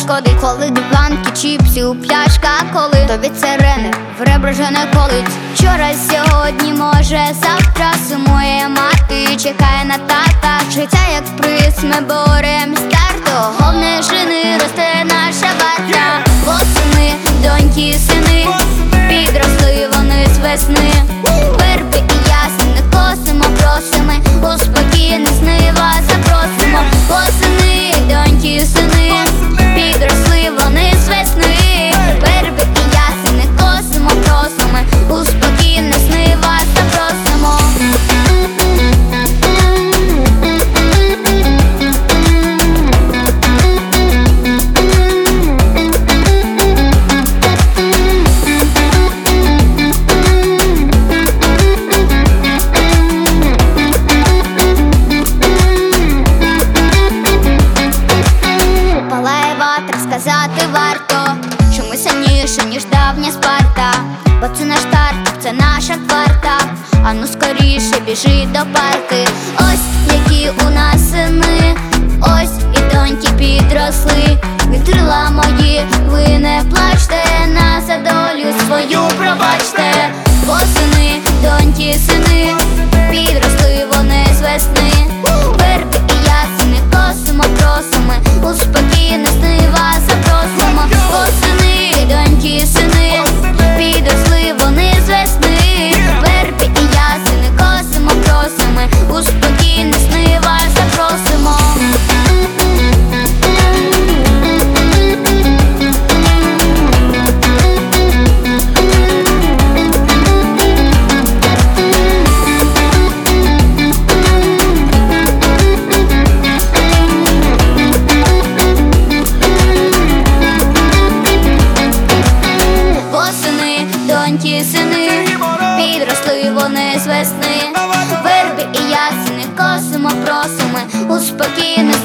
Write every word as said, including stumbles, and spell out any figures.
шкодить, коли до банки чіпсів пляшка коли, то від сирени в ребра вже не колить. Вчора, сьогодні, може, завтра сумує мати, чекає на тата. Життя як приз, ми борем старто, головне жени, росте наша варта. Восени, доньки, сини, підросли вони з весни. Верби і ясени косимо, просимо, у спокійні сни вас запросимо. Восени, доньки, сини, підросли вони з весни. Верби і ясени косимо, просимо, у спокійні сни вас запросимо. Сказати варто, що ми сильніше, ніж давня Спарта. Бо це наш старт, це наша кварта. А ну скоріше біжи до парти. Ось які у нас сини, ось і доньки підросли. Вітрила мої, ви не плачте, на за долю свою пробачте. Восени, доньки, сини, підросли вони з весни. Верби і ясени косимо, просимо, у спокійні сни вас запросимо. Восени, доньки, сини, підросли вони з весни. Верби і ясени косимо, просимо, у спокійні сни вас запросимо. Доньки, сини, підросли вони з весни. Верби і ясени косимо, просимо, у спокійні